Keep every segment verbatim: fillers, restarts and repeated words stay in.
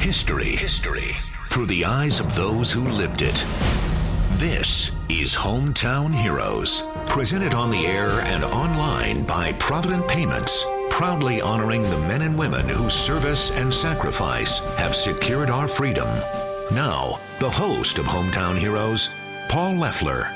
History. History. Through the eyes of those who lived it. This is Hometown Heroes, presented on the air and online by Provident Payments, proudly honoring the men and women whose service and sacrifice have secured our freedom. Now, the host of Hometown Heroes, Paul Leffler.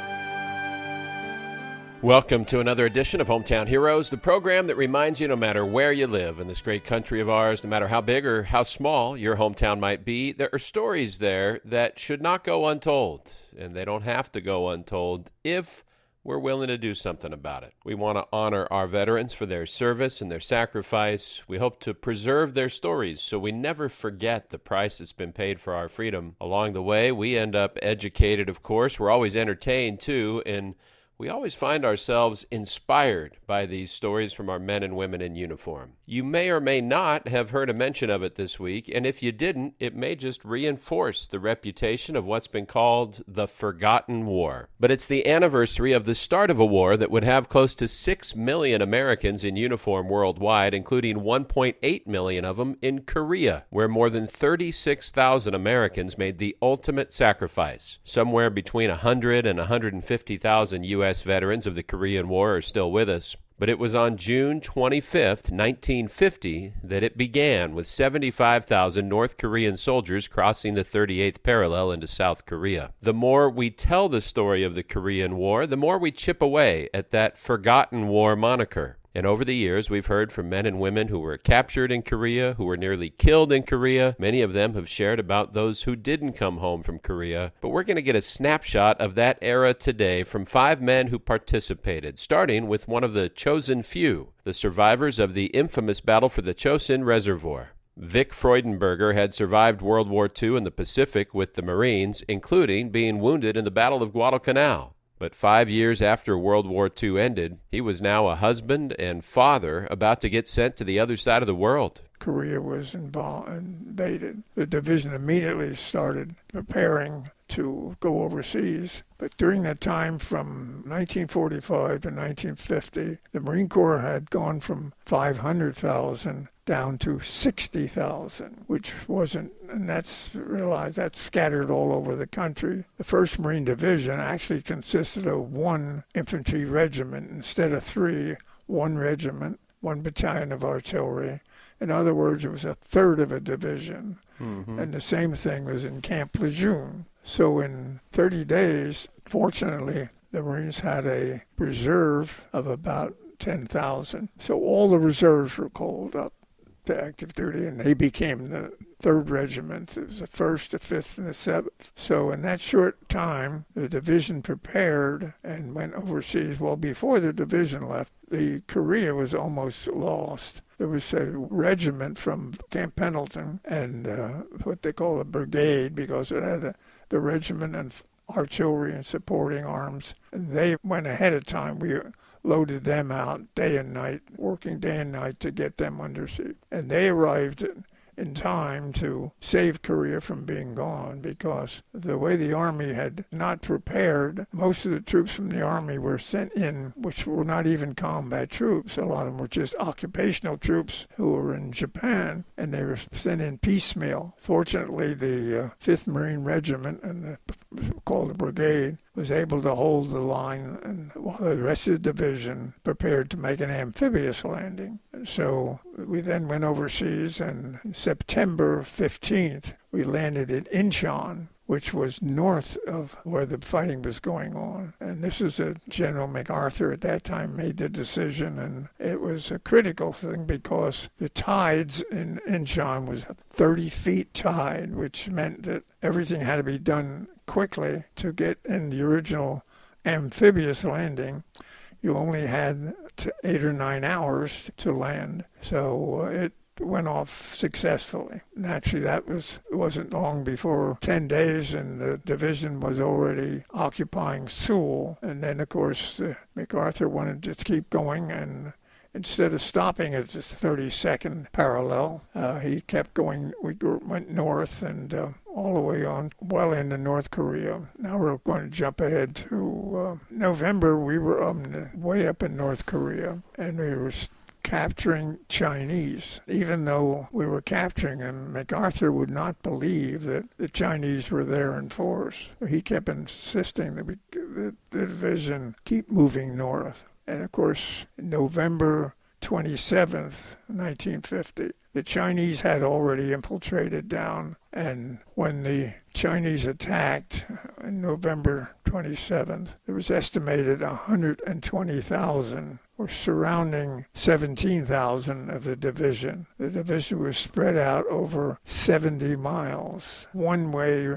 Welcome to another edition of Hometown Heroes, the program that reminds you no matter where you live in this great country of ours, no matter how big or how small your hometown might be, there are stories there that should not go untold, and they don't have to go untold if we're willing to do something about it. We want to honor our veterans for their service and their sacrifice. We hope to preserve their stories so we never forget the price that's been paid for our freedom. Along the way, we end up educated, of course. We're always entertained, too, and we always find ourselves inspired by these stories from our men and women in uniform. You may or may not have heard a mention of it this week, and if you didn't, it may just reinforce the reputation of what's been called the Forgotten War. But it's the anniversary of the start of a war that would have close to six million Americans in uniform worldwide, including one point eight million of them in Korea, where more than thirty-six thousand Americans made the ultimate sacrifice. Somewhere between one hundred and one hundred fifty thousand U S veterans of the Korean War are still with us. But it was on June twenty-fifth, nineteen fifty, that it began, with seventy-five thousand North Korean soldiers crossing the thirty-eighth parallel into South Korea. The more we tell the story of the Korean War, the more we chip away at that Forgotten War moniker. And over the years, we've heard from men and women who were captured in Korea, who were nearly killed in Korea. Many of them have shared about those who didn't come home from Korea. But we're going to get a snapshot of that era today from five men who participated, starting with one of the chosen few, the survivors of the infamous battle for the Chosin Reservoir. Vic Freudenberger had survived World War Two in the Pacific with the Marines, including being wounded in the Battle of Guadalcanal. But five years after World War Two ended, he was now a husband and father about to get sent to the other side of the world. Korea was involved, invaded. The division immediately started preparing to go overseas. But during that time from nineteen forty-five to nineteen fifty, the Marine Corps had gone from five hundred thousand down to sixty thousand, which wasn't, and that's realized that's scattered all over the country. The first Marine Division actually consisted of one infantry regiment instead of three, one regiment, one battalion of artillery. In other words, it was a third of a division. Mm-hmm. And the same thing was in Camp Lejeune. So in thirty days, fortunately, the Marines had a reserve of about ten thousand. So all the reserves were called up to active duty, and they became the third regiment. It was the first, the fifth, and the seventh. So in that short time, the division prepared and went overseas. Well, before the division left, the Korea was almost lost. There was a regiment from Camp Pendleton and uh, what they call a brigade, because it had a, the regiment and artillery and supporting arms. And they went ahead of time. We loaded them out day and night, working day and night to get them under siege. And they arrived in time to save Korea from being gone, because the way the Army had not prepared, most of the troops from the Army were sent in, which were not even combat troops. A lot of them were just occupational troops who were in Japan, and they were sent in piecemeal. Fortunately, the uh, fifth Marine Regiment, and the, called the brigade, was able to hold the line, and while the rest of the division prepared to make an amphibious landing. So we then went overseas, and September fifteenth, we landed in Incheon, which was north of where the fighting was going on. And this is a General MacArthur at that time made the decision, and it was a critical thing because the tides in Incheon was thirty feet tide, which meant that everything had to be done quickly to get in the original amphibious landing. You only had to eight or nine hours to land, so uh, it went off successfully. Naturally, that was it wasn't long before ten days, and the division was already occupying Seoul. And then, of course, uh, MacArthur wanted to keep going, and instead of stopping at the thirty-second parallel, uh, he kept going. We went north and uh, all the way on, well into North Korea. Now we're going to jump ahead to uh, November. We were um, way up in North Korea, and we were capturing Chinese. Even though we were capturing them, MacArthur would not believe that the Chinese were there in force. He kept insisting that we, the, the division keep moving north. And of course, November twenty-seventh, nineteen fifty, the Chinese had already infiltrated down, and when the Chinese attacked on November twenty-seventh, there was estimated one hundred twenty thousand, or surrounding seventeen thousand of the division. The division was spread out over seventy miles, one-way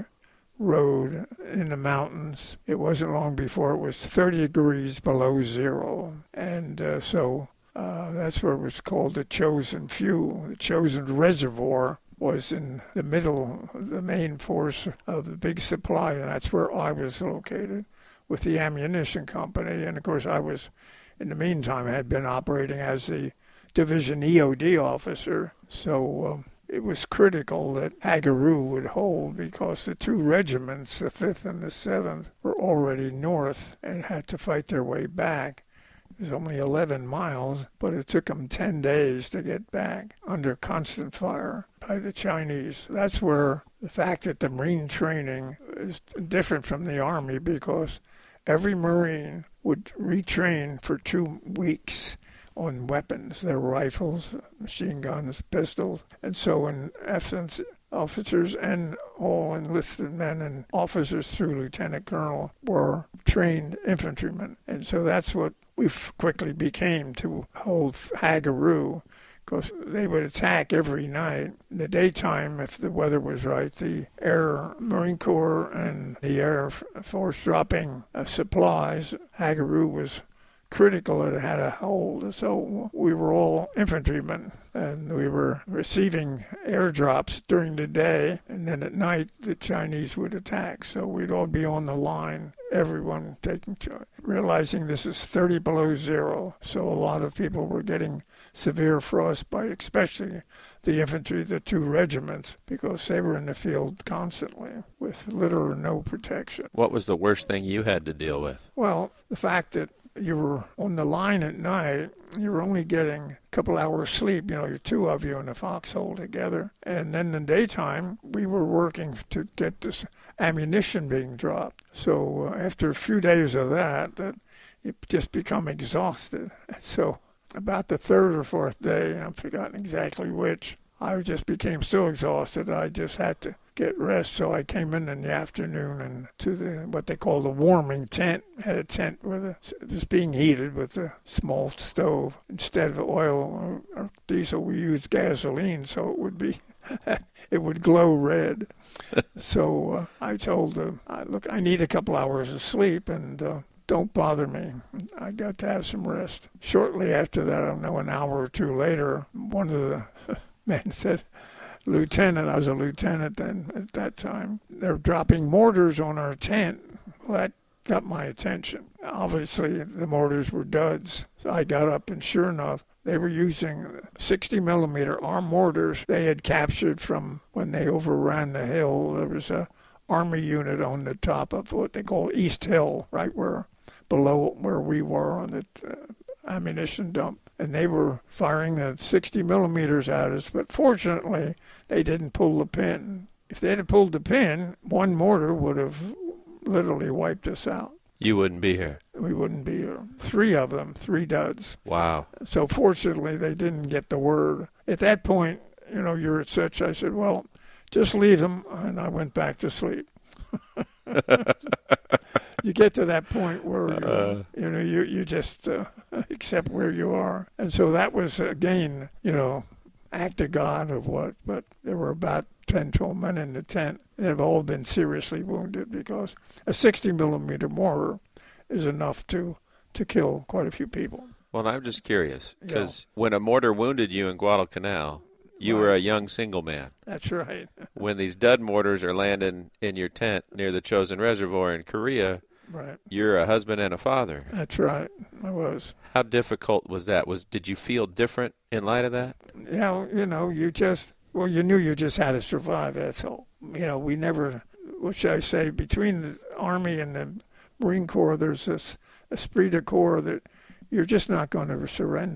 road in the mountains. It wasn't long before it was thirty degrees below zero, and uh, so Uh, that's what it was called the Chosin Few. The Chosin Reservoir was in the middle, the main force of the big supply, and that's where I was located with the ammunition company. And, of course, I was, in the meantime, had been operating as the division E O D officer. So um, it was critical that Hagaru would hold because the two regiments, the fifth and the seventh, were already north and had to fight their way back. It was only eleven miles, but it took them ten days to get back under constant fire by the Chinese. That's where the fact that the Marine training is different from the Army, because every Marine would retrain for two weeks on weapons, their rifles, machine guns, pistols. And so in essence, officers and all enlisted men and officers through lieutenant colonel were trained infantrymen. And so that's what we quickly became to hold Hagaru, because they would attack every night. In the daytime, if the weather was right, the Air Marine Corps and the Air Force dropping uh, supplies, Hagaru was critical that it had a hold. So we were all infantrymen, and we were receiving airdrops during the day, and then at night the Chinese would attack. So we'd all be on the line, everyone taking charge, realizing this is thirty below zero. So a lot of people were getting severe frostbite, especially the infantry, the two regiments, because they were in the field constantly with little or no protection. What was the worst thing you had to deal with? Well, the fact that you were on the line at night, you were only getting a couple hours sleep, you know, you're two of you in the foxhole together. And then in the daytime, we were working to get this ammunition being dropped. So uh, after a few days of that, that you just become exhausted. So about the third or fourth day, I've forgotten exactly which, I just became so exhausted I just had to get rest. So I came in in the afternoon and to the what they call the warming tent. Had a tent where the, it was being heated with a small stove. Instead of oil or, or diesel, we used gasoline, so it would be it would glow red. So uh, I told them, look, I need a couple hours of sleep, and uh, don't bother me. I got to have some rest. Shortly after that, I don't know, an hour or two later, one of the men said, Lieutenant, I was a lieutenant then at that time, they're dropping mortars on our tent. Well, that got my attention. Obviously, the mortars were duds. So I got up, and sure enough, they were using sixty millimeter arm mortars they had captured from when they overran the hill. There was a Army unit on the top of what they call East Hill, right where below where we were on the uh, ammunition dump. And they were firing the sixty millimeters at us, but fortunately, they didn't pull the pin. If they'd have pulled the pin, one mortar would have literally wiped us out. You wouldn't be here. We wouldn't be here. Three of them, three duds. Wow. So fortunately, they didn't get the word. At that point, you know, you're at such, I said, well, just leave them, and I went back to sleep. You get to that point where you, uh, you know you you just uh, accept where you are, and so that was again, you know, act of God of what. But there were about ten, twelve men in the tent, and have all been seriously wounded because a sixty millimeter mortar is enough to to kill quite a few people. Well, I'm just curious because yeah. when a mortar wounded you in Guadalcanal, you right. were a young single man. That's right. When these dud mortars are landing in your tent near the Chosin Reservoir in Korea, right. You're a husband and a father. That's right. I was. How difficult was that? Was did you feel different in light of that? Yeah, you know, you just, well, you knew you just had to survive, that's all. You know, we never, what should I say, between the Army and the Marine Corps, there's this esprit de corps that you're just not going to surrender.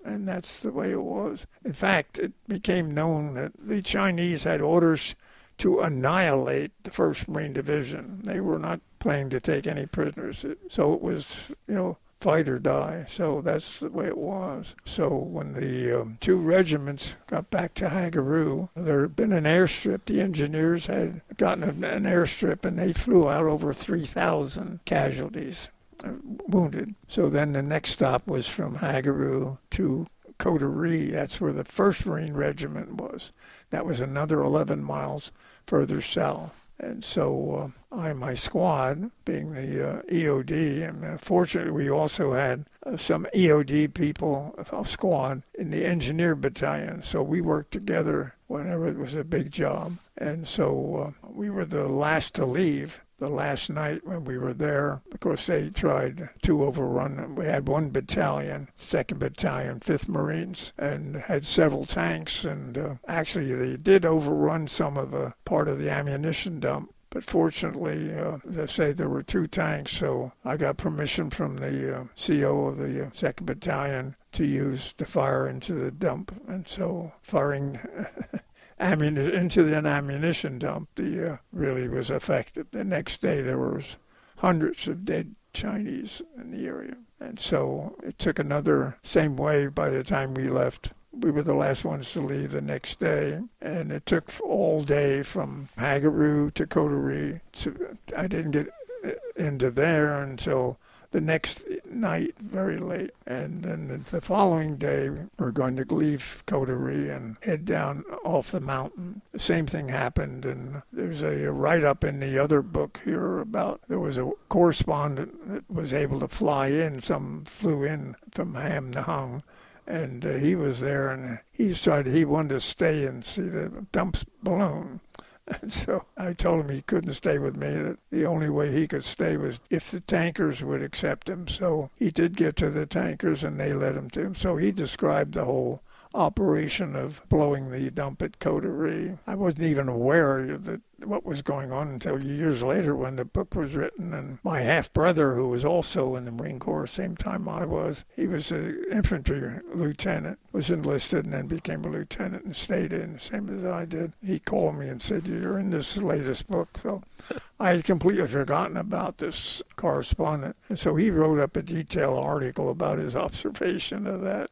and that's the way it was. In fact, it became known that the Chinese had orders to annihilate the first Marine Division. They were not planning to take any prisoners. So it was, you know, fight or die. So that's the way it was. So when the um, two regiments got back to Hagaru, there had been an airstrip. The engineers had gotten an, an airstrip, and they flew out over three thousand casualties, uh, wounded. So then the next stop was from Hagaru to Coterie. That's where the first Marine Regiment was. That was another eleven miles further south. And so uh, I and my squad, being the uh, E O D, and uh, fortunately we also had uh, some E O D people, a squad, in the engineer battalion. So we worked together whenever it was a big job. And so uh, we were the last to leave. The last night when we were there, of course, they tried to overrun. We had one battalion, second Battalion, fifth Marines, and had several tanks. And uh, actually, they did overrun some of the part of the ammunition dump. But fortunately, uh, they say there were two tanks, so I got permission from the uh, C O of the uh, second Battalion to use to fire into the dump. And so firing Ammunition, into the ammunition dump, the uh, really was effective. The next day there was hundreds of dead Chinese in the area. And so it took another, same way by the time we left. We were the last ones to leave the next day. And it took all day from Hagaru to Coterie. To, I didn't get into there until the next night, very late. And then the following day, we're going to leave Coterie and head down off the mountain. The same thing happened, and there's a write-up in the other book here about there was a correspondent that was able to fly in. Some flew in from Ham Nahung, and uh, he was there, and he decided he wanted to stay and see the dumps balloon. And so I told him he couldn't stay with me, that the only way he could stay was if the tankers would accept him. So he did get to the tankers, and they let him to him. So he described the whole operation of blowing the dump at Coterie. I wasn't even aware of the, what was going on until years later when the book was written. And my half-brother, who was also in the Marine Corps, same time I was, he was an infantry lieutenant, was enlisted and then became a lieutenant and stayed in, same as I did. He called me and said, "You're in this latest book." So I had completely forgotten about this correspondent. And so he wrote up a detailed article about his observation of that.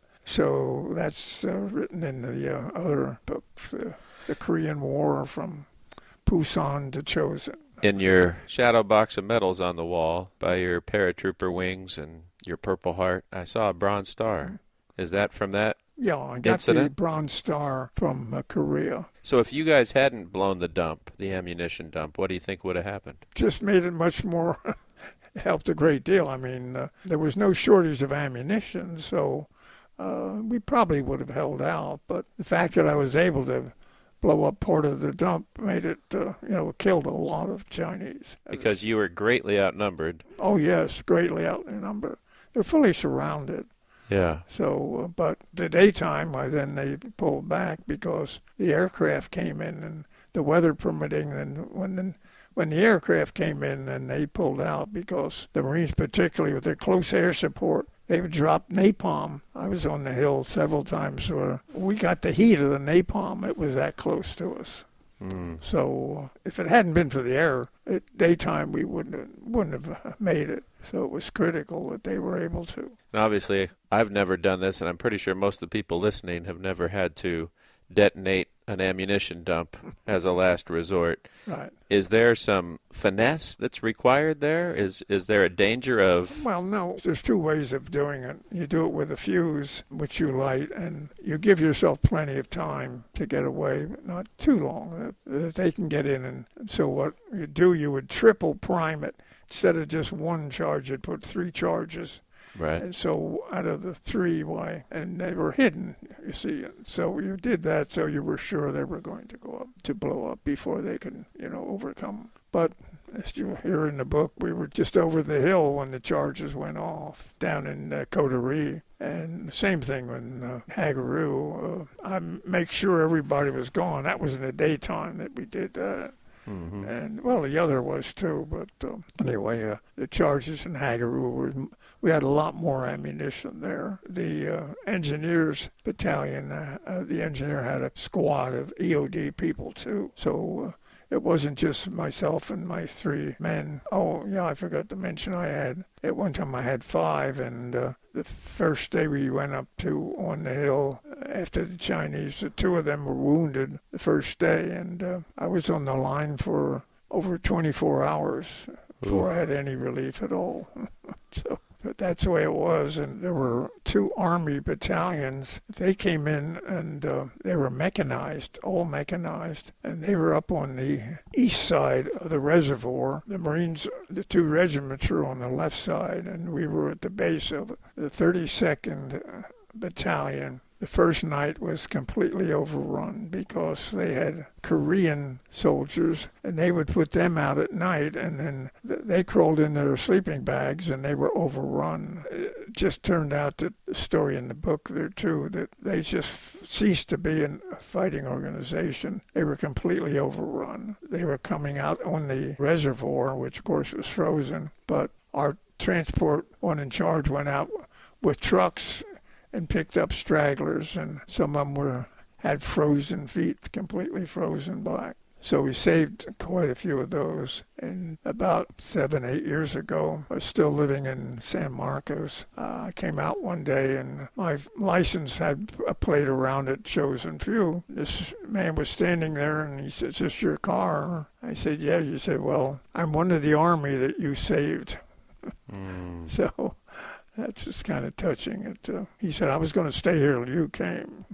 So that's uh, written in the uh, other books, uh, the Korean War from Pusan to Chosin. In your shadow box of medals on the wall, by your paratrooper wings and your Purple Heart, I saw a Bronze Star. Is that from that Yeah, I got incident? the Bronze Star from uh, Korea. So if you guys hadn't blown the dump, the ammunition dump, what do you think would have happened? Just made it much more, helped a great deal. I mean, uh, there was no shortage of ammunition, so Uh, we probably would have held out, but the fact that I was able to blow up part of the dump made it, uh, you know, killed a lot of Chinese. Because you were greatly outnumbered. Oh, yes, greatly outnumbered. They're fully surrounded. Yeah. So, uh, but the daytime, I then they pulled back because the aircraft came in and the weather permitting, and when the, when the aircraft came in, then they pulled out because the Marines, particularly with their close air support, they would drop napalm. I was on the hill several times where we got the heat of the napalm. It was that close to us. Mm. So uh, if it hadn't been for the air, at daytime we wouldn't have, wouldn't have made it. So it was critical that they were able to. And obviously, I've never done this, and I'm pretty sure most of the people listening have never had to detonate an ammunition dump as a last resort. Right. Is there some finesse that's required there? Is is there a danger of... Well, no. There's two ways of doing it. You do it with a fuse, which you light, and you give yourself plenty of time to get away, but not too long, that they can get in. And so what you do, you would triple prime it. Instead of just one charge, you'd put three charges. Right. And so out of the three, why, and they were hidden, you see. So you did that so you were sure they were going to go up, to blow up before they could, you know, overcome. But as you hear in the book, we were just over the hill when the charges went off down in uh, Coterie. And same thing when uh, Hagaru. Uh, I make sure everybody was gone. That was in the daytime that we did that. Mm-hmm. And, well, the other was too. But um, anyway, uh, the charges in Hagaru were, we had a lot more ammunition there. The uh, engineers battalion, uh, uh, the engineer had a squad of E O D people too. So uh, it wasn't just myself and my three men. Oh, yeah, I forgot to mention I had, at one time I had five, and uh, the first day we went up to on the hill after the Chinese, the two of them were wounded the first day, and uh, I was on the line for over twenty-four hours before Ooh. I had any relief at all. So, but that's the way it was, and there were two Army battalions. They came in, and uh, they were mechanized, all mechanized, and they were up on the east side of the reservoir. The Marines, the two regiments were on the left side, and we were at the base of the thirty-second Battalion. The first night was completely overrun because they had Korean soldiers, and they would put them out at night, and then they crawled in their sleeping bags, and they were overrun. It just turned out that the story in the book there, too, that they just ceased to be a fighting organization. They were completely overrun. They were coming out on the reservoir, which, of course, was frozen, but our transport one in charge went out with trucks and picked up stragglers, and some of them were had frozen feet, completely frozen black. So we saved quite a few of those. And about seven, eight years ago, I was still living in San Marcos. Uh, I came out one day, and my license had a plate around it, chosen few. This man was standing there, and he said, "Is this your car?" I said, "Yeah." He said, "Well, I'm one of the Army that you saved." Mm. So that's just kind of touching. It. Uh, he said, "I was going to stay here till you came."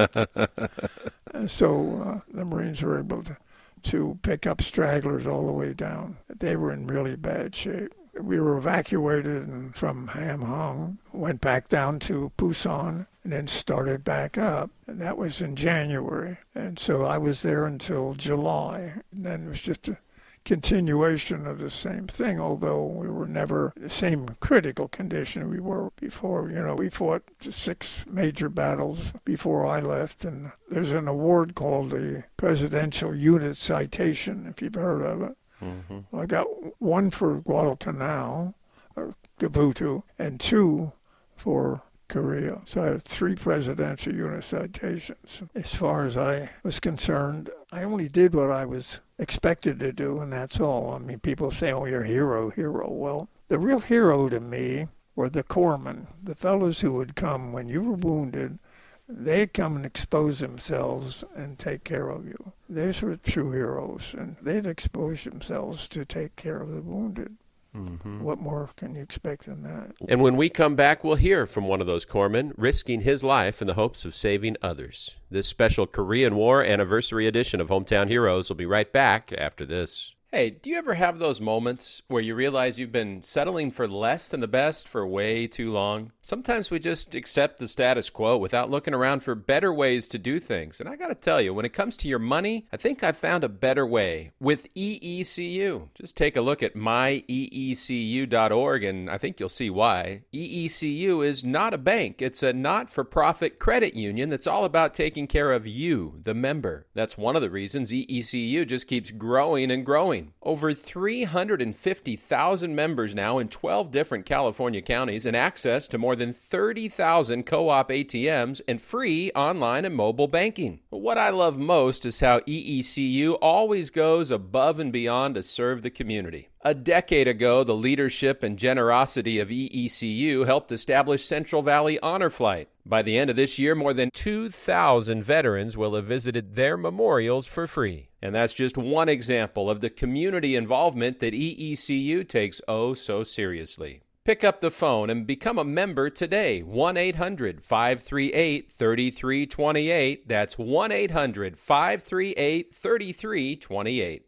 And so uh, the Marines were able to, to pick up stragglers all the way down. They were in really bad shape. We were evacuated and from Ham Hung, went back down to Pusan, and then started back up. And that was in January. And so I was there until July. And then it was just a continuation of the same thing, although we were never in the same critical condition we were before. You know, we fought six major battles before I left, and there's an award called the Presidential Unit Citation, if you've heard of it. Mm-hmm. Well, I got one for Guadalcanal, or Gavutu, and two for Korea. So I had three Presidential Unit Citations. As far as I was concerned, I only did what I was expected to do, and that's all. I mean, people say, "Oh, you're a hero, hero." Well, the real hero to me were the corpsmen, the fellows who would come when you were wounded. They'd come and expose themselves and take care of you. Those were true heroes, and they'd expose themselves to take care of the wounded. Mm-hmm. What more can you expect than that? And when we come back, we'll hear from one of those corpsmen risking his life in the hopes of saving others. This special Korean War anniversary edition of Hometown Heroes will be right back after this. Hey, do you ever have those moments where you realize you've been settling for less than the best for way too long? Sometimes we just accept the status quo without looking around for better ways to do things. And I got to tell you, when it comes to your money, I think I've found a better way with E E C U. Just take a look at my E E C U dot org and I think you'll see why. E E C U is not a bank. It's a not-for-profit credit union that's all about taking care of you, the member. That's one of the reasons E E C U just keeps growing and growing. Over three hundred fifty thousand members now in twelve different California counties and access to more than thirty thousand co-op A T Ms and free online and mobile banking. What I love most is how E E C U always goes above and beyond to serve the community. A decade ago, the leadership and generosity of E E C U helped establish Central Valley Honor Flight. By the end of this year, more than two thousand veterans will have visited their memorials for free. And that's just one example of the community involvement that E E C U takes oh so seriously. Pick up the phone and become a member today. one eight hundred five three eight three three two eight. That's one eight hundred five three eight three three two eight.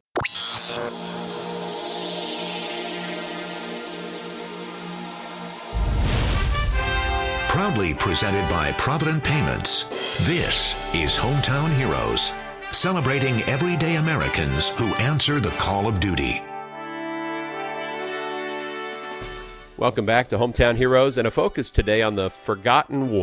Proudly presented by Provident Payments, this is Hometown Heroes, celebrating everyday Americans who answer the call of duty. Welcome back to Hometown Heroes and a focus today on the Forgotten War.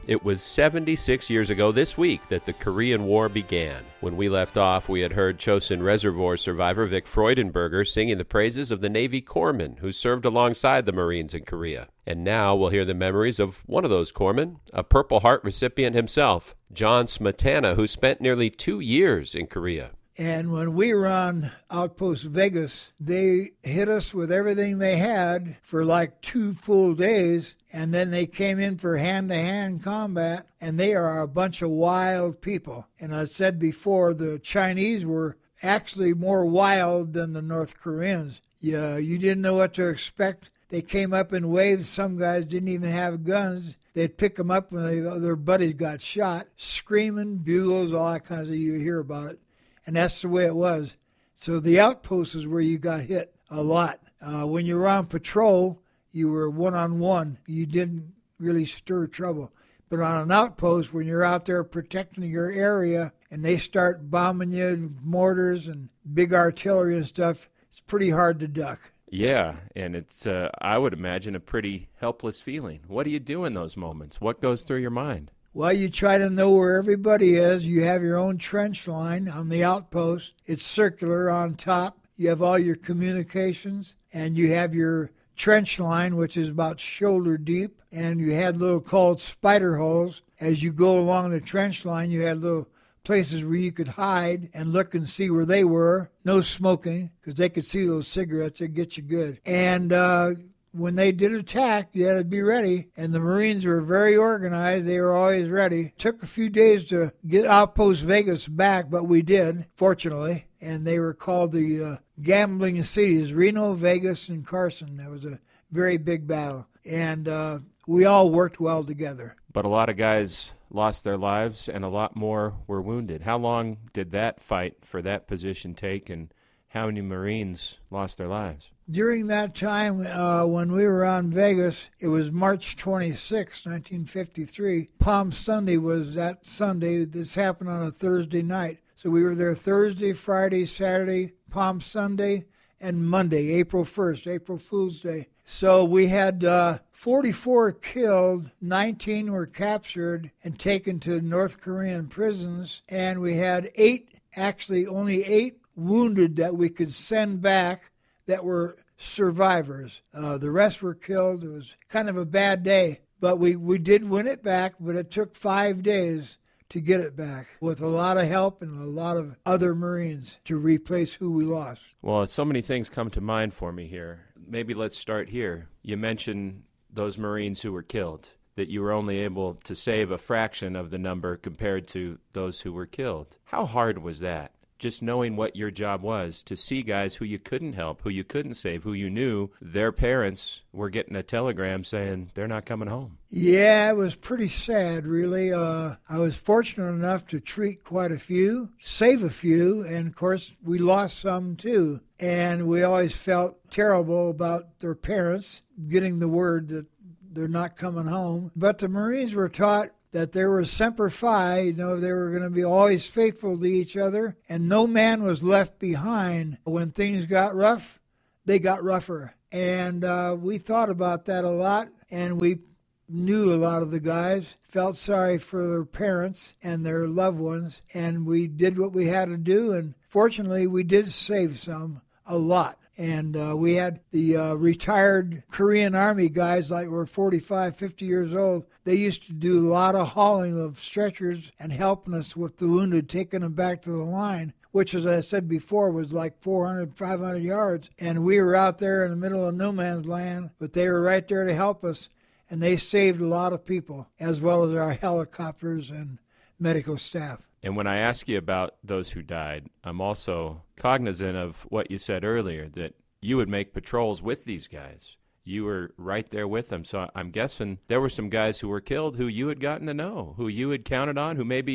It was seventy-six years ago this week that the Korean War began. When we left off, we had heard Chosin Reservoir survivor Vic Freudenberger singing the praises of the Navy corpsmen who served alongside the Marines in Korea. And now we'll hear the memories of one of those corpsmen, a Purple Heart recipient himself, John Smetana, who spent nearly two years in Korea. And when we were on Outpost Vegas, they hit us with everything they had for like two full days, and then they came in for hand-to-hand combat, and they are a bunch of wild people. And I said before, the Chinese were actually more wild than the North Koreans. Yeah, you didn't know what to expect. They came up in waves. Some guys didn't even have guns. They'd pick them up when they, their buddies got shot, screaming, bugles, all that kinds of, you hear about it. And that's the way it was. So the outpost is where you got hit a lot. Uh, when you were on patrol, you were one-on-one. You didn't really stir trouble. But on an outpost, when you're out there protecting your area and they start bombing you, mortars and big artillery and stuff, it's pretty hard to duck. Yeah, and it's, uh, I would imagine, a pretty helpless feeling. What do you do in those moments? What goes through your mind? Well, you try to know where everybody is. You have your own trench line on the outpost. It's circular on top. You have all your communications, and you have your trench line, which is about shoulder deep, and you had little called spider holes. As you go along the trench line, you had little places where you could hide and look and see where they were. No smoking, because they could see those cigarettes. They'd get you good. And uh, when they did attack, you had to be ready. And the Marines were very organized. They were always ready. Took a few days to get Outpost Vegas back, but we did, fortunately. And they were called the uh, gambling cities, Reno, Vegas, and Carson. That was a very big battle. And uh, we all worked well together. But a lot of guys lost their lives, and a lot more were wounded. How long did that fight for that position take, and how many Marines lost their lives? During that time, uh, when we were on Vegas, it was March twenty-sixth, nineteen fifty-three. Palm Sunday was that Sunday. This happened on a Thursday night. So we were there Thursday, Friday, Saturday, Palm Sunday, and Monday, April first, April Fool's Day. So we had uh, forty-four killed, nineteen were captured and taken to North Korean prisons, and we had eight, actually only eight wounded that we could send back that were survivors. Uh, the rest were killed. It was kind of a bad day, but we, we did win it back, but it took five days to get it back with a lot of help and a lot of other Marines to replace who we lost. Well, so many things come to mind for me here. Maybe let's start here. You mentioned those Marines who were killed, that you were only able to save a fraction of the number compared to those who were killed. How hard was that? Just knowing what your job was, to see guys who you couldn't help, who you couldn't save, who you knew their parents were getting a telegram saying they're not coming home. Yeah, it was pretty sad, really. Uh, I was fortunate enough to treat quite a few, save a few, and of course we lost some too. And we always felt terrible about their parents getting the word that they're not coming home. But the Marines were taught that there was Semper Fi, you know, they were going to be always faithful to each other, and no man was left behind. When things got rough, they got rougher. And uh, we thought about that a lot, and we knew a lot of the guys, felt sorry for their parents and their loved ones, and we did what we had to do, and fortunately we did save some, a lot. And uh, we had the uh, retired Korean Army guys, like were forty-five, fifty years old. They used to do a lot of hauling of stretchers and helping us with the wounded, taking them back to the line, which, as I said before, was like four hundred, five hundred yards. And we were out there in the middle of no man's land, but they were right there to help us. And they saved a lot of people, as well as our helicopters and medical staff. And when I ask you about those who died, I'm also cognizant of what you said earlier, that you would make patrols with these guys. You were right there with them. So I'm guessing there were some guys who were killed who you had gotten to know, who you had counted on, who maybe had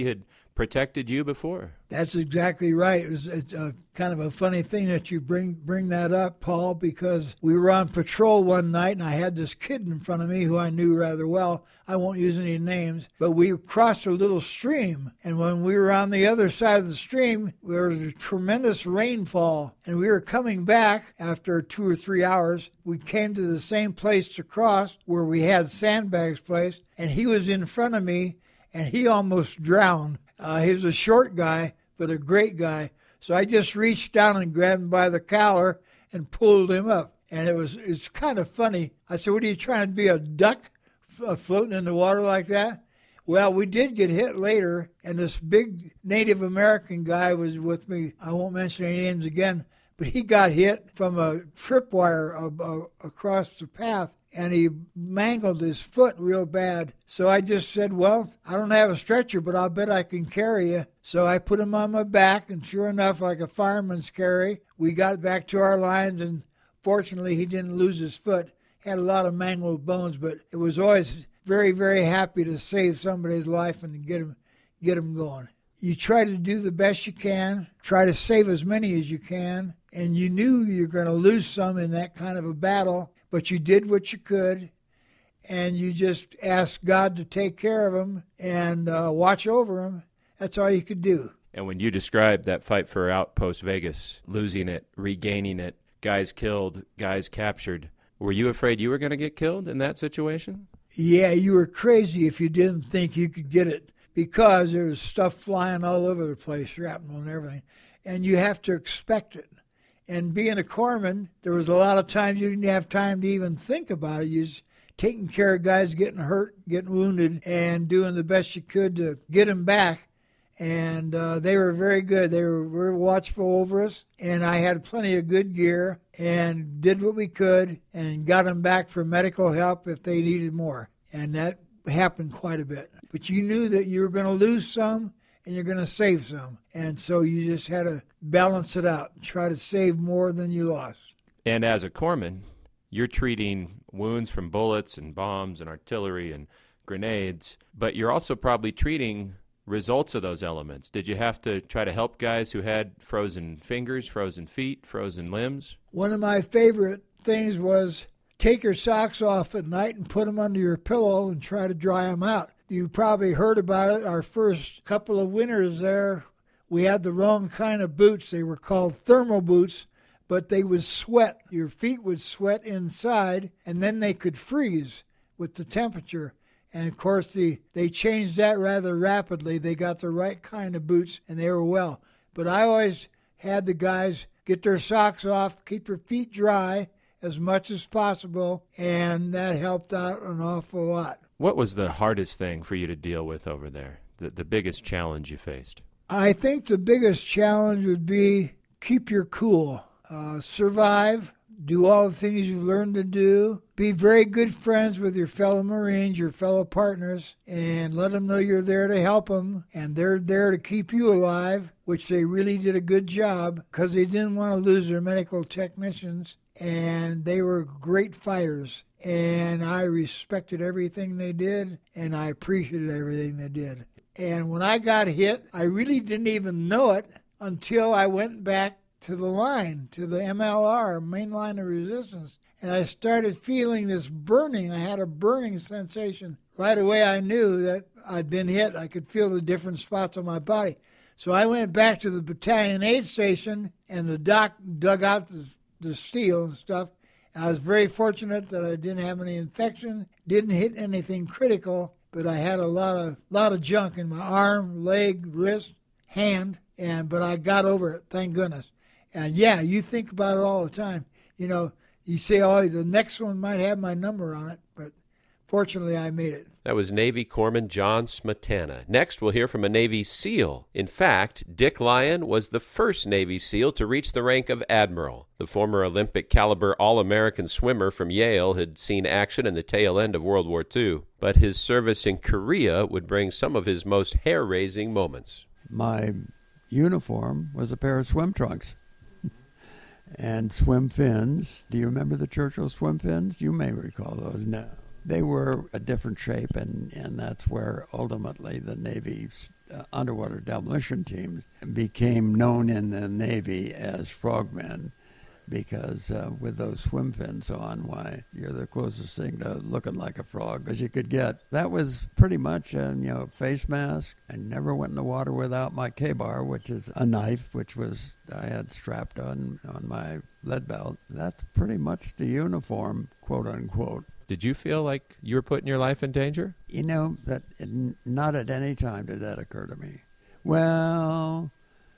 protected you before. That's exactly right. It was, it's a, kind of a funny thing that you bring bring that up, Paul, because we were on patrol one night, and I had this kid in front of me who I knew rather well. I won't use any names, but we crossed a little stream, and when we were on the other side of the stream, there was a tremendous rainfall, and we were coming back after two or three hours. We came to the same place to cross where we had sandbags placed, and he was in front of me, and he almost drowned. Uh, he was a short guy, but a great guy. So I just reached down and grabbed him by the collar and pulled him up. And it was it's kind of funny. I said, what are you trying to be, a duck f- floating in the water like that? Well, we did get hit later, and this big Native American guy was with me. I won't mention any names again, but he got hit from a tripwire uh, uh, across the path, and he mangled his foot real bad. So I just said, well, I don't have a stretcher, but I'll bet I can carry you. So I put him on my back, and sure enough, like a fireman's carry, we got back to our lines, and fortunately he didn't lose his foot. Had a lot of mangled bones, but it was always very, very happy to save somebody's life and get him, get him going. You try to do the best you can, try to save as many as you can, and you knew you were going to lose some in that kind of a battle, but you did what you could, and you just asked God to take care of them and uh, watch over them. That's all you could do. And when you described that fight for Outpost Vegas, losing it, regaining it, guys killed, guys captured, were you afraid you were going to get killed in that situation? Yeah, you were crazy if you didn't think you could get it, because there was stuff flying all over the place, shrapnel and everything, and you have to expect it. And being a corpsman, there was a lot of times you didn't have time to even think about it. You was taking care of guys getting hurt, getting wounded, and doing the best you could to get them back. And uh, they were very good. They were very watchful over us, and I had plenty of good gear and did what we could and got them back for medical help if they needed more. And that happened quite a bit. But you knew that you were going to lose some and you're going to save some. And so you just had to balance it out and try to save more than you lost. And as a corpsman, you're treating wounds from bullets and bombs and artillery and grenades, but you're also probably treating results of those elements. Did you have to try to help guys who had frozen fingers, frozen feet, frozen limbs? One of my favorite things was take your socks off at night and put them under your pillow and try to dry them out. You probably heard about it. Our first couple of winters there, we had the wrong kind of boots. They were called thermal boots, but they would sweat. Your feet would sweat inside, and then they could freeze with the temperature. And, of course, the, they changed that rather rapidly. They got the right kind of boots, and they were well. But I always had the guys get their socks off, keep their feet dry as much as possible, and that helped out an awful lot. What was the hardest thing for you to deal with over there, the, the biggest challenge you faced? I think the biggest challenge would be keep your cool, uh, survive, do all the things you've learned to do, be very good friends with your fellow Marines, your fellow partners, and let them know you're there to help them, and they're there to keep you alive, which they really did a good job because they didn't want to lose their medical technicians, and they were great fighters, and I respected everything they did, and I appreciated everything they did. And when I got hit, I really didn't even know it until I went back to the line, to the M L R, main line of resistance. And I started feeling this burning. I had a burning sensation. Right away I knew that I'd been hit. I could feel the different spots on my body. So I went back to the battalion aid station, and the doc dug out the, the steel and stuff. I was very fortunate that I didn't have any infection, didn't hit anything critical, but I had a lot of lot of junk in my arm, leg, wrist, hand, and but I got over it, thank goodness. And yeah, you think about it all the time. You know, you say, oh, the next one might have my number on it, but fortunately I made it. That was Navy Corpsman John Smetana. Next, we'll hear from a Navy SEAL. In fact, Dick Lyon was the first Navy SEAL to reach the rank of Admiral. The former Olympic-caliber All-American swimmer from Yale had seen action in the tail end of World War Two, but his service in Korea would bring some of his most hair-raising moments. My uniform was a pair of swim trunks. And swim fins. Do you remember the Churchill swim fins? You may recall those. No. They were a different shape, and, and that's where ultimately the Navy uh, underwater demolition teams became known in the Navy as frogmen, because uh, with those swim fins on, why, you're the closest thing to looking like a frog as you could get. That was pretty much a you know, face mask. I never went in the water without my K-bar, which is a knife, which was I had strapped on, on my lead belt. That's pretty much the uniform, quote unquote. Did you feel like you were putting your life in danger? You know, that not at any time did that occur to me. Well...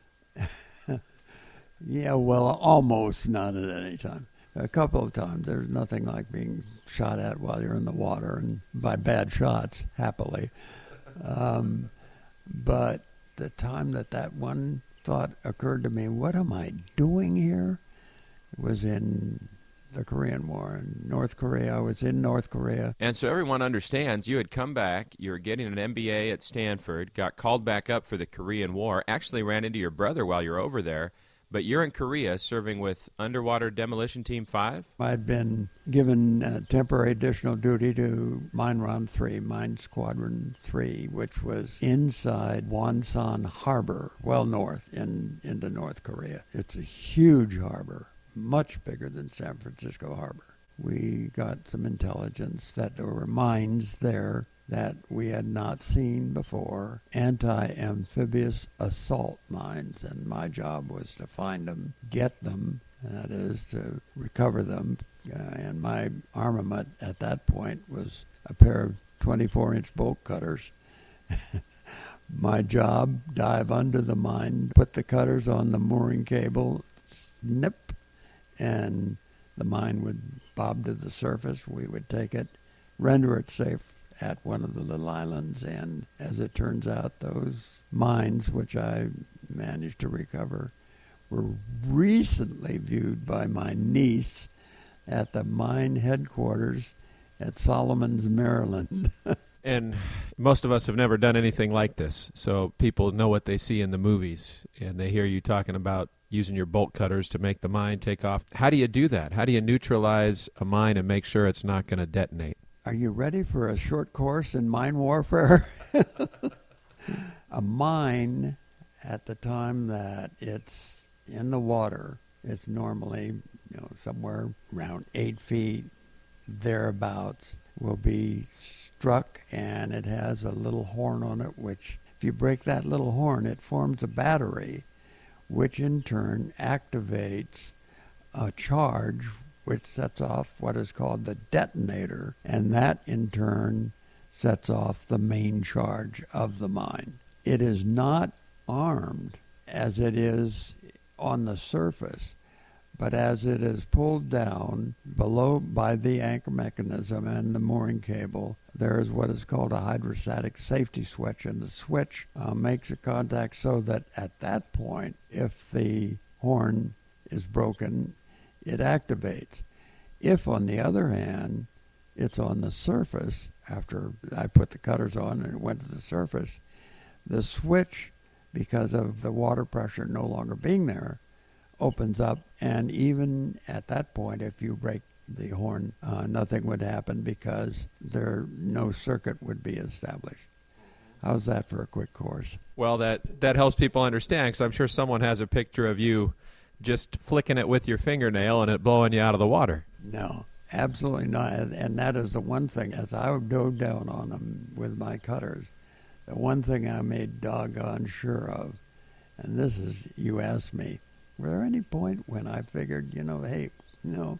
Yeah, well, almost not at any time. A couple of times. There's nothing like being shot at while you're in the water, and by bad shots, happily. Um, but the time that that one thought occurred to me, what am I doing here? It was in the Korean War. In North Korea, I was in North Korea. And so everyone understands you had come back, you were getting an M B A at Stanford, got called back up for the Korean War, actually ran into your brother while you were over there. But you're in Korea serving with Underwater Demolition Team five? I'd been given uh, temporary additional duty to Mine Round three, Mine Squadron three, which was inside Wonsan Harbor, well north in into North Korea. It's a huge harbor, much bigger than San Francisco Harbor. We got some intelligence that there were mines there that we had not seen before, anti-amphibious assault mines, and my job was to find them, get them, that is, to recover them, uh, and my armament at that point was a pair of twenty-four inch bolt cutters. My job, dive under the mine, put the cutters on the mooring cable, snip, and the mine would bob to the surface. We would take it, render it safe at one of the little islands, and as it turns out, those mines, which I managed to recover, were recently viewed by my niece at the mine headquarters at Solomons, Maryland. And most of us have never done anything like this, so people know what they see in the movies, and they hear you talking about using your bolt cutters to make the mine take off. How do you do that? How do you neutralize a mine and make sure it's not going to detonate? Are you ready for a short course in mine warfare? A mine, at the time that it's in the water, it's normally you know somewhere around eight feet, thereabouts, will be struck, and it has a little horn on it, which if you break that little horn, it forms a battery, which in turn activates a charge which sets off what is called the detonator, and that in turn sets off the main charge of the mine. It is not armed as it is on the surface, but as it is pulled down below by the anchor mechanism and the mooring cable, there is what is called a hydrostatic safety switch, and the switch uh, makes a contact so that at that point, if the horn is broken, it activates. If, on the other hand, it's on the surface, after I put the cutters on and it went to the surface, the switch, because of the water pressure no longer being there, opens up, and even at that point, if you break the horn, uh, nothing would happen because there no circuit would be established. How's that for a quick course? Well, that, that helps people understand, because I'm sure someone has a picture of you just flicking it with your fingernail and it blowing you out of the water. No, absolutely not. And that is the one thing, as I dove down on them with my cutters, the one thing I made doggone sure of, and this is, you asked me, were there any point when I figured, you know, hey, you know,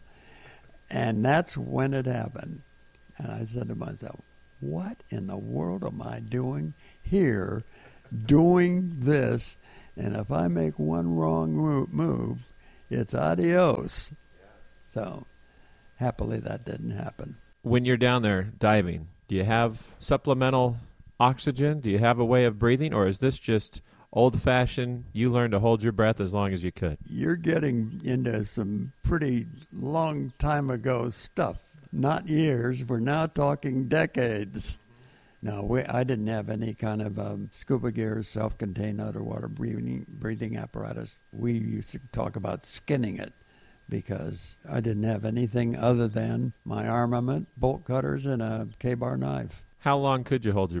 and that's when it happened. And I said to myself, what in the world am I doing here, doing this? And if I make one wrong move, it's adios. So, happily, that didn't happen. When you're down there diving, do you have supplemental oxygen? Do you have a way of breathing? Or is this just old-fashioned, you learned to hold your breath as long as you could? You're getting into some pretty long time ago stuff. Not years. We're now talking decades. No, we, I didn't have any kind of um, scuba gear, self-contained underwater breathing, breathing apparatus. We used to talk about skinning it because I didn't have anything other than my armament, bolt cutters, and a K-bar knife. How long could you hold your breath?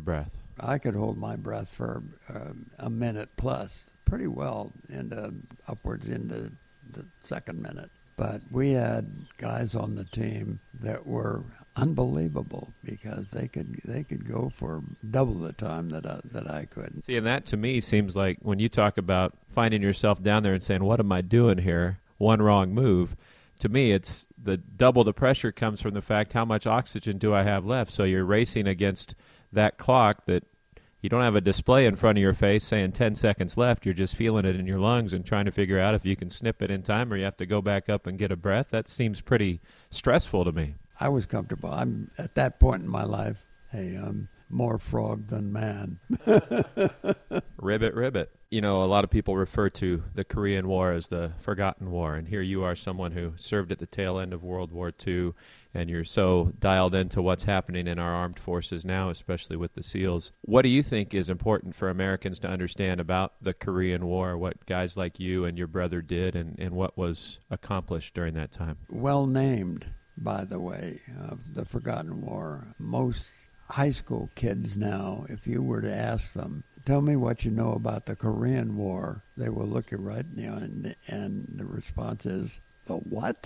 I could hold my breath for uh, a minute plus, pretty well, into upwards into the second minute. But we had guys on the team that were unbelievable because they could they could go for double the time that I, that I could. See, and that to me seems like when you talk about finding yourself down there and saying, "What am I doing here?" One wrong move. To me, it's the double the pressure comes from the fact how much oxygen do I have left. So you're racing against that clock that you don't have a display in front of your face saying ten seconds left. You're just feeling it in your lungs and trying to figure out if you can snip it in time or you have to go back up and get a breath. That seems pretty stressful to me. I was comfortable. I'm at that point in my life, hey, I'm more frog than man. Ribbit, ribbit. You know, a lot of people refer to the Korean War as the forgotten war, and here you are, someone who served at the tail end of World War Two, and you're so dialed into what's happening in our armed forces now, especially with the SEALs. What do you think is important for Americans to understand about the Korean War, what guys like you and your brother did, and, and what was accomplished during that time? Well named, by the way, uh, the forgotten war. Most high school kids now, if you were to ask them, tell me what you know about the Korean War, they will look you right in the eye, and, and the response is, the what?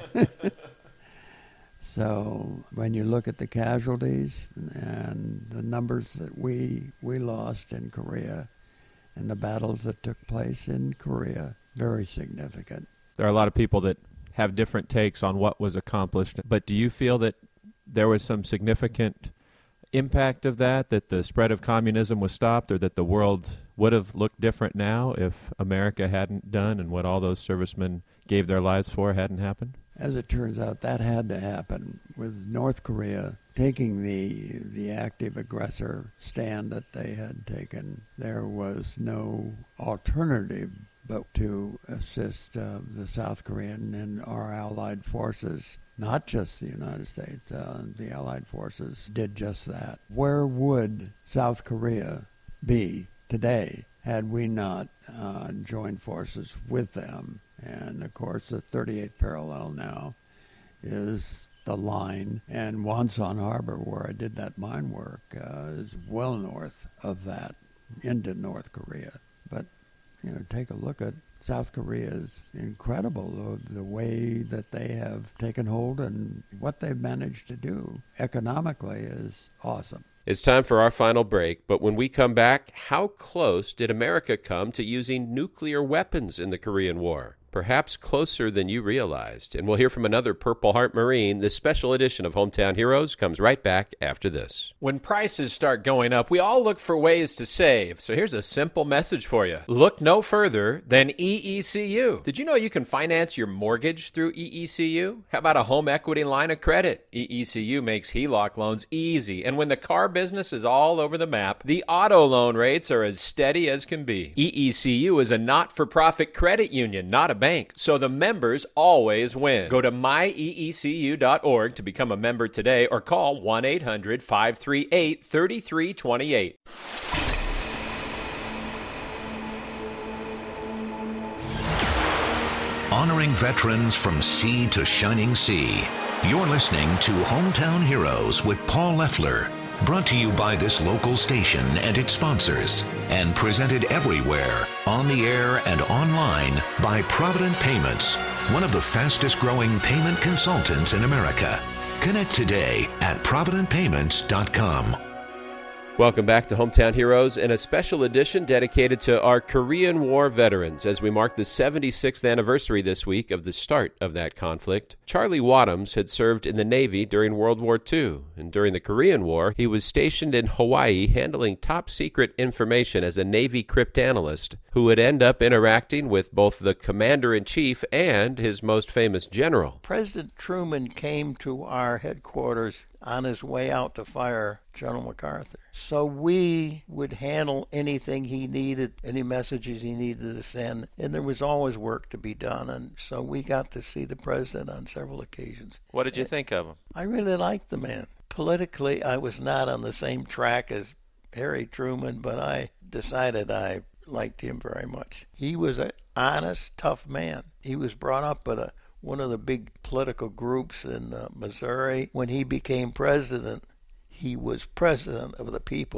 So when you look at the casualties and the numbers that we we lost in Korea and the battles that took place in Korea, very significant. There are a lot of people that have different takes on what was accomplished, but do you feel that there was some significant impact of that, that the spread of communism was stopped, or that the world would have looked different now if America hadn't done and what all those servicemen gave their lives for hadn't happened? As it turns out, that had to happen with North Korea taking the the active aggressor stand that they had taken. There was no alternative but to assist uh, the South Korean and our allied forces. Not just the United States, uh, the Allied forces did just that. Where would South Korea be today had we not uh, joined forces with them? And, of course, the thirty-eighth parallel now is the line. And Wonsan Harbor, where I did that mine work, uh, is well north of that into North Korea. But, you know, take a look at South Korea is incredible, the, the way that they have taken hold and what they've managed to do economically is awesome. It's time for our final break, but when we come back, how close did America come to using nuclear weapons in the Korean War? Perhaps closer than you realized. And we'll hear from another Purple Heart Marine. This special edition of Hometown Heroes comes right back after this. When prices start going up, we all look for ways to save. So here's a simple message for you. Look no further than E E C U. Did you know you can finance your mortgage through E E C U? How about a home equity line of credit? E E C U makes H E L O C loans easy. And when the car business is all over the map, the auto loan rates are as steady as can be. E E C U is a not-for-profit credit union, not a bank, so the members always win. Go to my e e c u dot org to become a member today or call one eight hundred five three eight three three two eight. Honoring veterans from sea to shining sea. You're listening to Hometown Heroes with Paul Leffler. Brought to you by this local station and its sponsors, and presented everywhere, on the air and online, by Provident Payments, one of the fastest growing payment consultants in America. Connect today at provident payments dot com. Welcome back to Hometown Heroes and a special edition dedicated to our Korean War veterans as we mark the seventy-sixth anniversary this week of the start of that conflict. Charlie Wadhams had served in the Navy during World War Two, and during the Korean War, he was stationed in Hawaii handling top-secret information as a Navy cryptanalyst who would end up interacting with both the Commander-in-Chief and his most famous general. President Truman came to our headquarters on his way out to fire General MacArthur. So we would handle anything he needed, any messages he needed to send, and there was always work to be done. And so we got to see the president on several occasions. What did you think of him? I really liked the man. Politically, I was not on the same track as Harry Truman, but I decided I liked him very much. He was an honest, tough man. He was brought up at a one of the big political groups in uh, Missouri. When he became president, he was president of the people,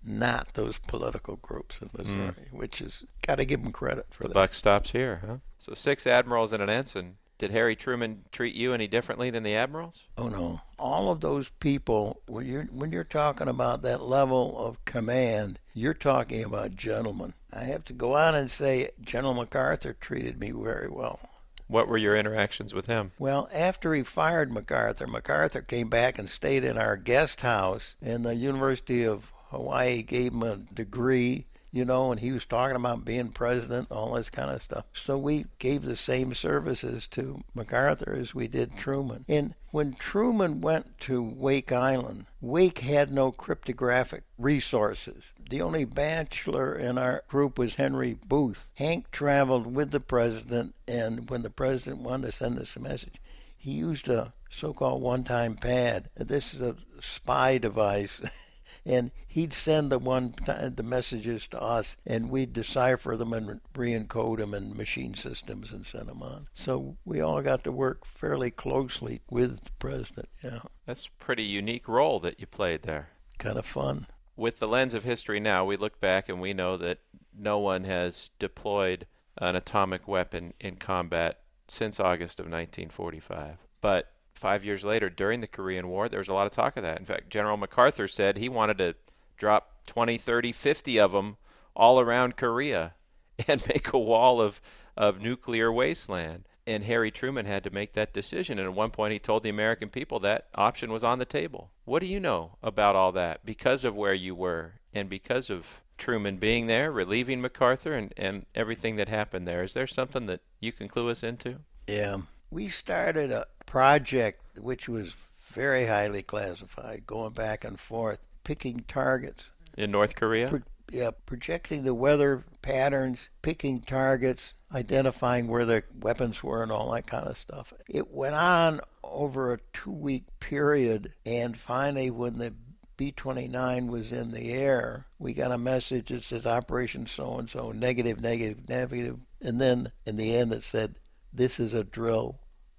not those political groups in Missouri, mm. which is, got to give them credit for the that. The buck stops here, huh? So six admirals and an ensign. Did Harry Truman treat you any differently than the admirals? Oh, no. All of those people, when you're, when you're talking about that level of command, you're talking about gentlemen. I have to go on and say General MacArthur treated me very well. What were your interactions with him? Well, after he fired MacArthur, MacArthur came back and stayed in our guest house, and the University of Hawaii gave him a degree, you know, and he was talking about being president, all this kind of stuff. So we gave the same services to MacArthur as we did Truman. And when Truman went to Wake Island, Wake had no cryptographic resources. The only bachelor in our group was Henry Booth. Hank traveled with the president, and when the president wanted to send us a message, he used a so-called one-time pad. This is a spy device. And he'd send the one the messages to us, and we'd decipher them and re-encode them in machine systems and send them on. So we all got to work fairly closely with the president. Yeah, that's a pretty unique role that you played there. Kind of fun. With the lens of history now, we look back and we know that no one has deployed an atomic weapon in combat since August of nineteen forty-five. But five years later, during the Korean War, there was a lot of talk of that. In fact, General MacArthur said he wanted to drop twenty, thirty, fifty of them all around Korea and make a wall of, of nuclear wasteland. And Harry Truman had to make that decision. And at one point, he told the American people that option was on the table. What do you know about all that because of where you were and because of Truman being there, relieving MacArthur, and, and everything that happened there? Is there something that you can clue us into? Yeah. We started a project which was very highly classified, going back and forth, picking targets. In North Korea? Pro- yeah, projecting the weather patterns, picking targets, identifying where the weapons were and all that kind of stuff. It went on over a two-week period, and finally when the B twenty-nine was in the air, we got a message that said Operation so-and-so, negative, negative, negative, and then in the end it said, this is a drill.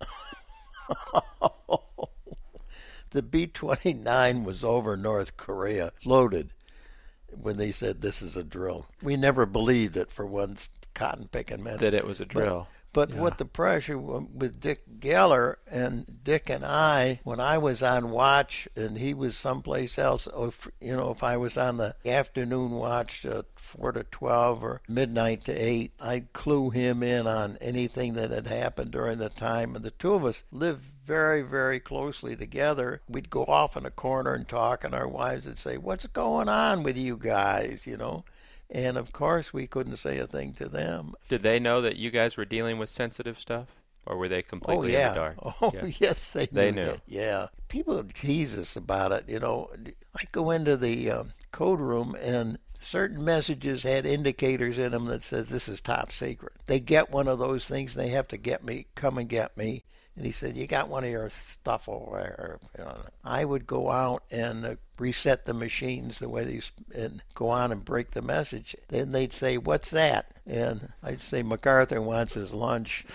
The B twenty-nine was over North Korea, loaded, when they said this is a drill. We never believed it for one cotton picking minute. That it was a drill. But, but yeah. what the pressure with Dick Geller and Dick and I, when I was on watch and he was someplace else, or if, you know, if I was on the afternoon watch at four to twelve or midnight to eight, I'd clue him in on anything that had happened during the time. And the two of us lived very, very closely together. We'd go off in a corner and talk, and our wives would say, what's going on with you guys, you know? And, of course, we couldn't say a thing to them. Did they know that you guys were dealing with sensitive stuff? Or were they completely oh, yeah. in the dark? Oh, yeah. yes, they knew. They knew. That. Yeah. People tease us about it, you know. I go into the uh, code room, and certain messages had indicators in them that says this is top secret. They get one of those things, and they have to get me, come and get me. And he said, you got one of your stuff over there. You know, I would go out and uh, reset the machines the way these, and go on and break the message. Then they'd say, what's that? And I'd say, MacArthur wants his lunch.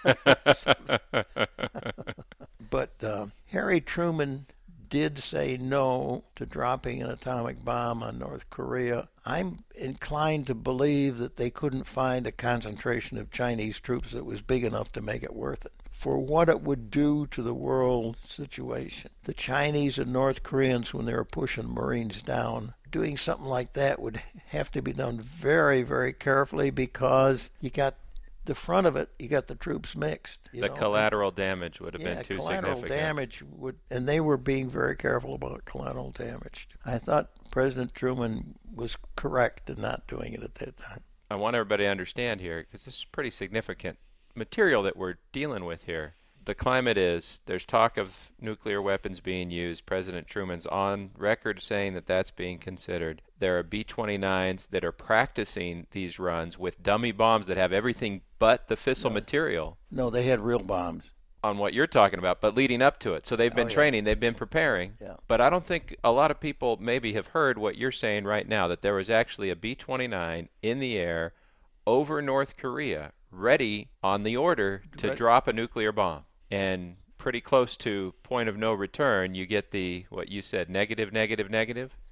But uh, Harry Truman did say no to dropping an atomic bomb on North Korea. I'm inclined to believe that they couldn't find a concentration of Chinese troops that was big enough to make it worth it. For what it would do to the world situation. The Chinese and North Koreans, when they were pushing Marines down, doing something like that would have to be done very, very carefully, because you got the front of it, you got the troops mixed. You the know? collateral damage would have yeah, been too collateral significant. damage would, and they were being very careful about collateral damage. I thought President Truman was correct in not doing it at that time. I want everybody to understand here, because this is pretty significant material that we're dealing with here. The climate is, there's talk of nuclear weapons being used. President Truman's on record saying that that's being considered. There are B twenty-nines that are practicing these runs with dummy bombs that have everything but the fissile no. material. No, they had real bombs. On what you're talking about, but leading up to it. So they've been oh, yeah. training, they've been preparing. Yeah. But I don't think a lot of people maybe have heard what you're saying right now, that there was actually a B twenty-nine in the air over North Korea, ready on the order to Right. drop a nuclear bomb. And pretty close to point of no return, you get the, what you said, negative, negative, negative?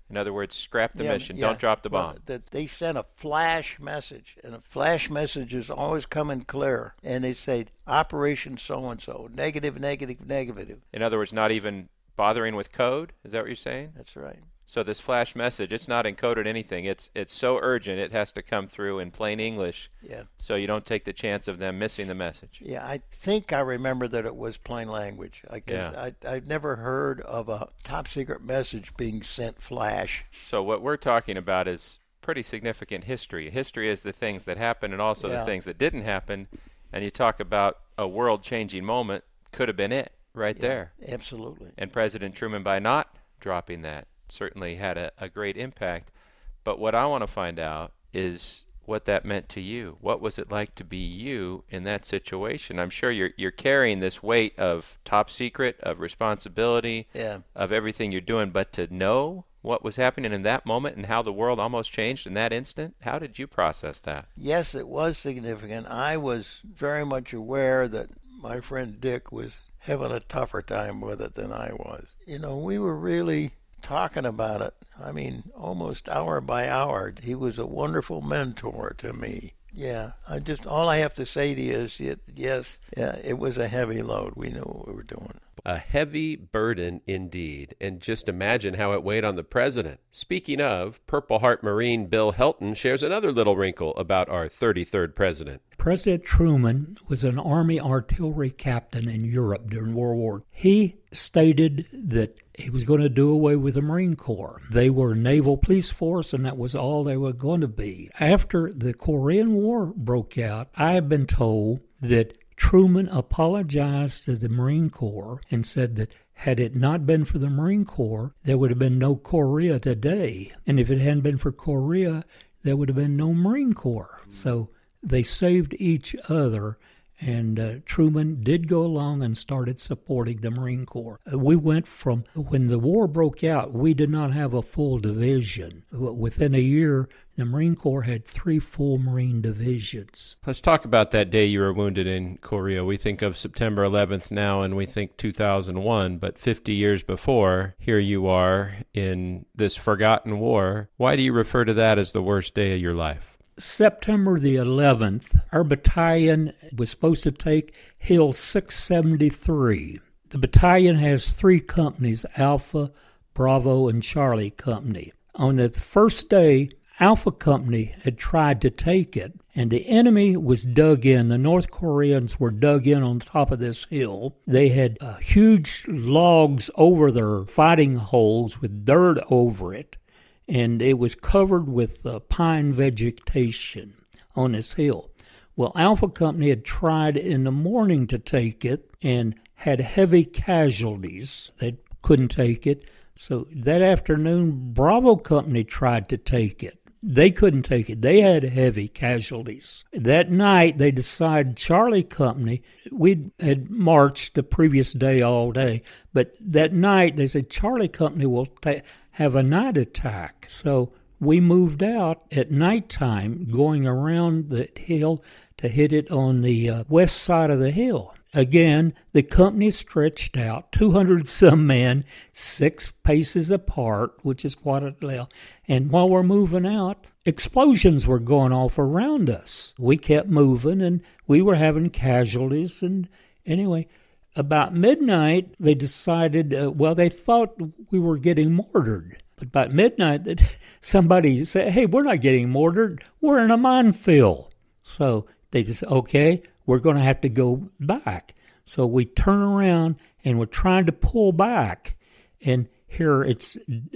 In other words, scrap the Yeah, mission. yeah. Don't drop the Well, bomb. that they sent a flash message, and a flash message is always coming clear. And they say, Operation so-and-so, negative, negative, negative. In other words, not even bothering with code? Is that what you're saying? That's right. So this flash message, it's not encoded anything. It's it's so urgent, it has to come through in plain English. Yeah. So you don't take the chance of them missing the message. Yeah, I think I remember that it was plain language. I guess Yeah. I I'd never heard of a top secret message being sent flash. So what we're talking about is pretty significant history. History is the things that happened and also Yeah. the things that didn't happen. And you talk about a world-changing moment, could have been it right Yeah, there. Absolutely. And President Truman, by not dropping that, certainly had a, a great impact. But what I want to find out is what that meant to you. What was it like to be you in that situation? I'm sure you're you're carrying this weight of top secret, of responsibility, Yeah. of everything you're doing, but to know what was happening in that moment and how the world almost changed in that instant, how did you process that? Yes, it was significant. I was very much aware that my friend Dick was having a tougher time with it than I was. You know, we were really talking about it. I mean, almost hour by hour. He was a wonderful mentor to me. Yeah, I just all I have to say to you is, it, yes, yeah, it was a heavy load. We knew what we were doing. A heavy burden indeed, and just imagine how it weighed on the president. Speaking of, Purple Heart Marine Bill Helton shares another little wrinkle about our thirty-third president. President Truman was an Army artillery captain in Europe during World War Two. He stated that he was going to do away with the Marine Corps. They were a naval police force, and that was all they were going to be. After the Korean War broke out, I have been told that Truman apologized to the Marine Corps and said that had it not been for the Marine Corps, there would have been no Korea today. And if it hadn't been for Korea, there would have been no Marine Corps. So they saved each other, and uh, Truman did go along and started supporting the Marine Corps. Uh, we went from, when the war broke out, we did not have a full division. Within a year, the Marine Corps had three full Marine divisions. Let's talk about that day you were wounded in Korea. We think of September eleventh now, and we think two thousand one, but fifty years before, here you are in this forgotten war. Why do you refer to that as the worst day of your life? September the eleventh, our battalion was supposed to take Hill six seventy-three. The battalion has three companies, Alpha, Bravo, and Charlie Company. On the first day, Alpha Company had tried to take it, and the enemy was dug in. The North Koreans were dug in on top of this hill. They had uh, huge logs over their fighting holes with dirt over it, and it was covered with uh, pine vegetation on this hill. Well, Alpha Company had tried in the morning to take it and had heavy casualties. They couldn't take it. So that afternoon, Bravo Company tried to take it. They couldn't take it. They had heavy casualties. That night, they decided Charlie Company, we had marched the previous day all day, but that night they said Charlie Company will ta- have a night attack. So we moved out at nighttime, going around the hill to hit it on the uh, west side of the hill. Again, the company stretched out, two hundred some men, six paces apart, which is quite a deal. And while we're moving out, explosions were going off around us. We kept moving, and we were having casualties. And anyway, about midnight, they decided, uh, well, they thought we were getting mortared. But by midnight, somebody said, hey, we're not getting mortared. We're in a minefield. So they just, okay, we're going to have to go back. So we turn around, and we're trying to pull back. And here it's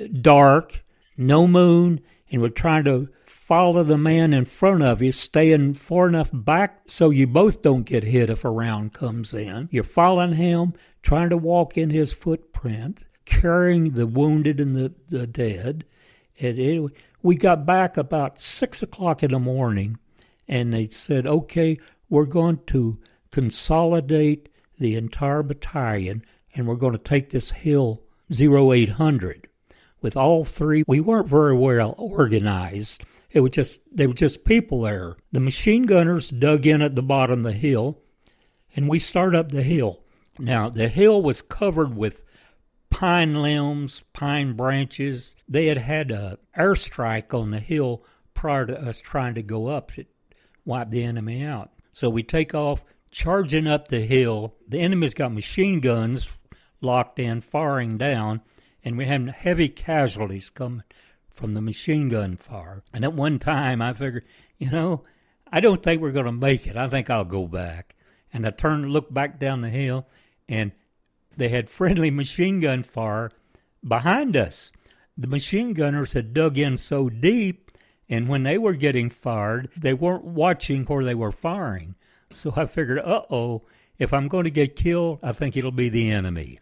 dark, no moon, and we're trying to follow the man in front of you, staying far enough back so you both don't get hit if a round comes in. You're following him, trying to walk in his footprint, carrying the wounded and the, the dead. And anyway, we got back about six o'clock in the morning, and they said, okay, we're going to consolidate the entire battalion, and we're going to take this hill oh eight hundred. With all three, we weren't very well organized. It was just, they were just people there. The machine gunners dug in at the bottom of the hill, and we started up the hill. Now, the hill was covered with pine limbs, pine branches. They had had a airstrike on the hill prior to us trying to go up to wipe the enemy out. So we take off, charging up the hill. The enemy's got machine guns locked in, firing down, and we're having heavy casualties coming from the machine gun fire. And at one time, I figured, you know, I don't think we're going to make it. I think I'll go back. And I turned and looked back down the hill, and they had friendly machine gun fire behind us. The machine gunners had dug in so deep, and when they were getting fired, they weren't watching where they were firing. So I figured, uh-oh, if I'm going to get killed, I think it'll be the enemy.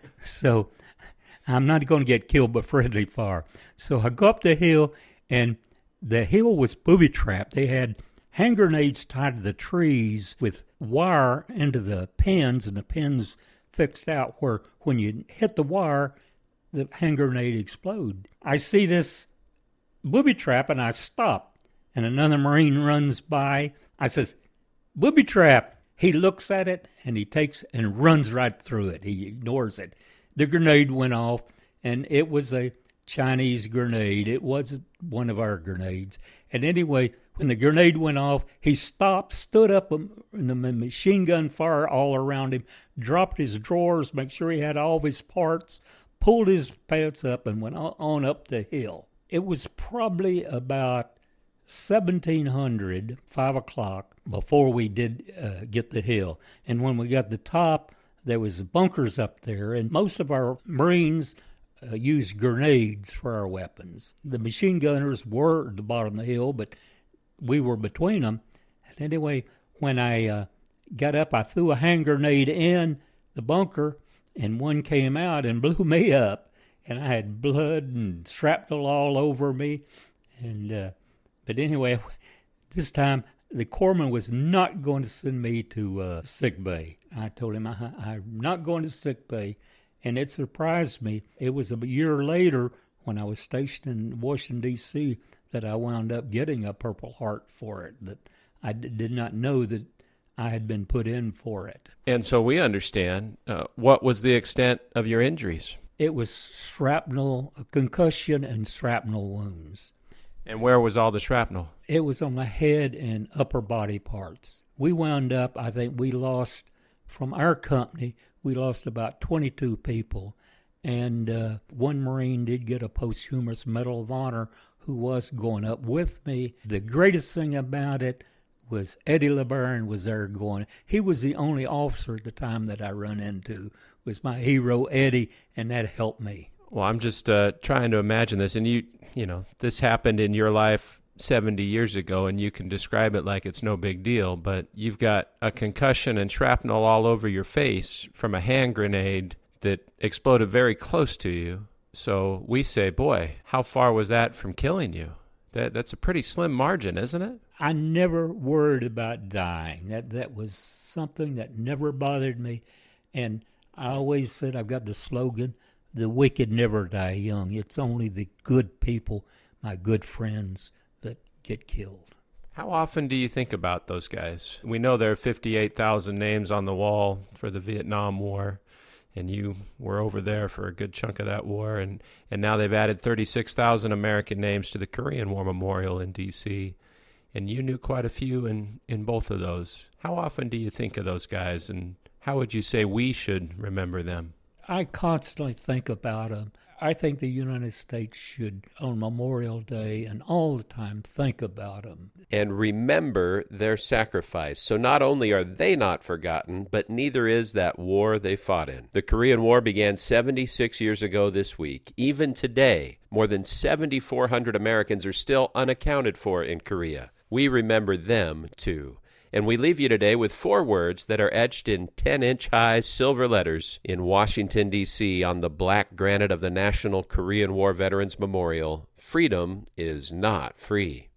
So I'm not going to get killed by friendly fire. So I go up the hill, and the hill was booby-trapped. They had hand grenades tied to the trees with wire into the pins, and the pins fixed out where when you hit the wire, the hand grenade explode. I see this booby trap, and I stop, and another Marine runs by. I says, "Booby trap." He looks at it, and he takes and runs right through it. He ignores it. The grenade went off, and it was a Chinese grenade. It wasn't one of our grenades. And anyway, when the grenade went off, he stopped, stood up in the machine gun fire all around him, dropped his drawers, make sure he had all of his parts, pulled his pants up, and went on up the hill. It was probably about seventeen hundred, five o'clock, before we did uh, get the hill. And when we got the top, there was bunkers up there, and most of our Marines uh, used grenades for our weapons. The machine gunners were at the bottom of the hill, but we were between them. And anyway, when I uh, got up, I threw a hand grenade in the bunker, and one came out and blew me up. And I had blood and shrapnel all over me. And uh, but anyway, this time the corpsman was not going to send me to uh, sick bay. I told him I, I'm not going to sick bay. And it surprised me. It was a year later when I was stationed in Washington, D C, that I wound up getting a Purple Heart for it, that I d- did not know that I had been put in for it. And so we understand, uh, what was the extent of your injuries? It was shrapnel, concussion and shrapnel wounds. And where was all the shrapnel? It was on my head and upper body parts. We wound up, I think we lost, from our company, we lost about twenty-two people. And uh, one Marine did get a posthumous Medal of Honor who was going up with me. The greatest thing about it was Eddie LeBaron was there going. He was the only officer at the time that I run into, was my hero Eddie, and that helped me. Well, I'm just uh, trying to imagine this, and you, you know, this happened in your life seventy years ago, and you can describe it like it's no big deal, but you've got a concussion and shrapnel all over your face from a hand grenade that exploded very close to you. So we say, boy, how far was that from killing you? That That's a pretty slim margin, isn't it? I never worried about dying. That that was something that never bothered me. And I always said, I've got the slogan, the wicked never die young. It's only the good people, my good friends, that get killed. How often do you think about those guys? We know there are fifty-eight thousand names on the wall for the Vietnam War, and you were over there for a good chunk of that war, and, and now they've added thirty-six thousand American names to the Korean War Memorial in D C, and you knew quite a few in, in both of those. How often do you think of those guys, and how would you say we should remember them? I constantly think about them. I think the United States should, on Memorial Day and all the time, think about them. And remember their sacrifice. So not only are they not forgotten, but neither is that war they fought in. The Korean War began seventy-six years ago this week. Even today, more than seven thousand four hundred Americans are still unaccounted for in Korea. We remember them, too. And we leave you today with four words that are etched in ten-inch high silver letters in Washington, D C on the black granite of the National Korean War Veterans Memorial. Freedom is not free.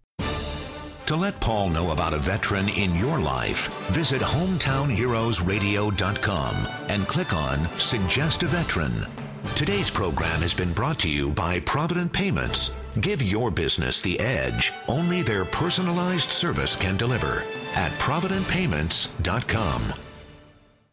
To let Paul know about a veteran in your life, visit hometown heroes radio dot com and click on Suggest a Veteran. Today's program has been brought to you by Provident Payments. Give your business the edge only their personalized service can deliver at provident payments dot com.